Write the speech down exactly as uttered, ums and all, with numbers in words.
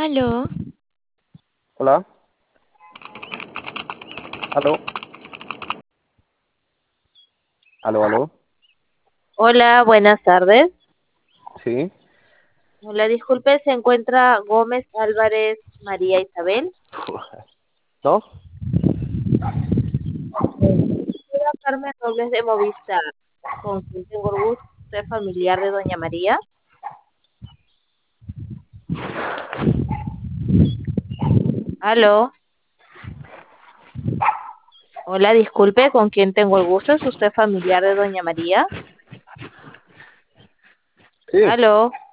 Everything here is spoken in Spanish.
Aló, Hola, aló, aló, aló, hola, buenas tardes. sí, Hola, disculpe, ¿se encuentra Gómez Álvarez María Isabel? ¿no? Soy Carmen Robles de Movistar, con quien tengo el gusto, ¿usted familiar de Doña María? Aló, hola, disculpe, ¿con quién tengo el gusto? ¿Es usted familiar de Doña María? Sí, Aló.